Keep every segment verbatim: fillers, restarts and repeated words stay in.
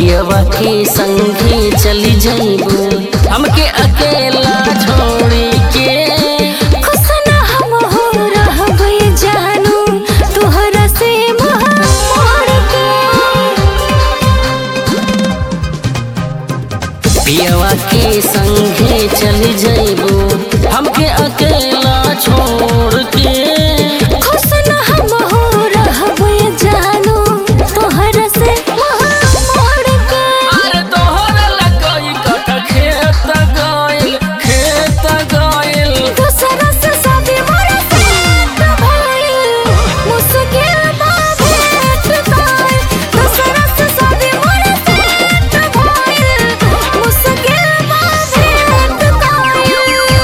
पियवा के संगे चली जाइबू हमके अकेला छोड़ी के। खुश ना हम हो रहबै जानू तोहरा से मोह मोड़ के। पियवा के संगे चली जाइबू हमके अकेला छोड़ के। खुश ना हम हो रहबै जानू तोहरा से मोह मोड़ के। अरे तोहरा लगई कट खेत गइल खेत गइल। दूसरा से शादी मोरा सेट भइल मुश्किल बा भेट गइल। दूसरा से शादी मोरा सेट भइल मुश्किल बा भेट गइल।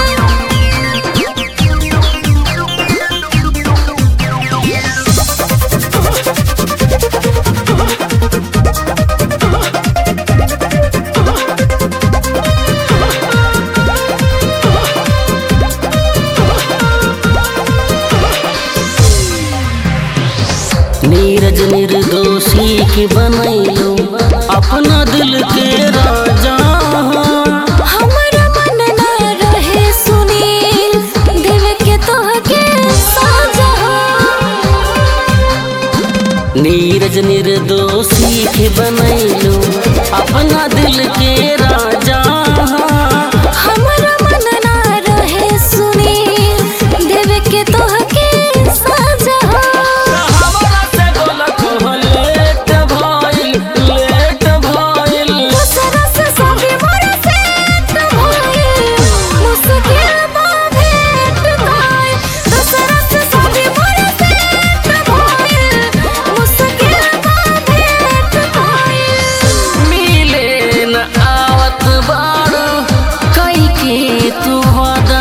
नीरज निर्दोषी के बनैलो अपना दिल के राजा। हमरा मन ना रहे सुनील दिल के तोहके साजा। नीरज निर्दोषी के बनैलो अपना दिल के राजा। हमरा मन ना रहे सुनील दिल के तोहके साजा। हमरा से गलत लेट भइल लेट भइल। दूसरा से शादी मोरा सेट भइल मुश्किल बा भेट गइल। दूसरा से शादी मोरा सेट भइल मुश्किल बा भेट गइल। मिले न आवत बारू कई के तू वादा।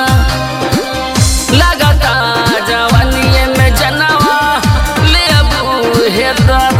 लगता जवानी में जनवा ले अबू हे दादा।